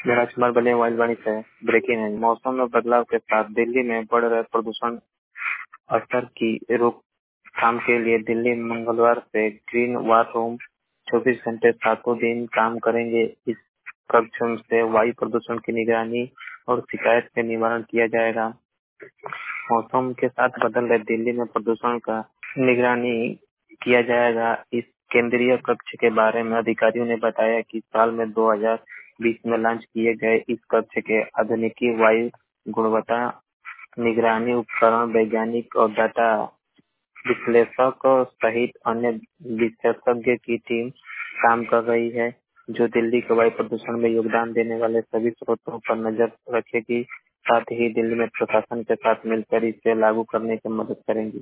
मेरा कुमार बने वाणी से ब्रेकिंग है। मौसम में बदलाव के साथ दिल्ली में बढ़ रहे प्रदूषण स्तर की रोकथाम के लिए दिल्ली मंगलवार से ग्रीन वार रूम 24 घंटे 7 दिन काम करेंगे। इस कक्ष से वायु प्रदूषण की निगरानी और शिकायत के निवारण किया जाएगा। मौसम के साथ बदल रहे दिल्ली में प्रदूषण का निगरानी किया जाएगा। इस केंद्रीय कक्ष के बारे में अधिकारियों ने बताया कि साल में 2020 में लॉन्च किए गए इस कक्ष के आधुनिक वायु गुणवत्ता निगरानी उपकरण वैज्ञानिक और डाटा विश्लेषक सहित अन्य विशेषज्ञ की टीम काम कर रही है, जो दिल्ली के वायु प्रदूषण में योगदान देने वाले सभी स्रोतों पर नजर रखेगी। साथ ही दिल्ली में प्रशासन के साथ मिलकर इसे लागू करने की मदद करेंगी।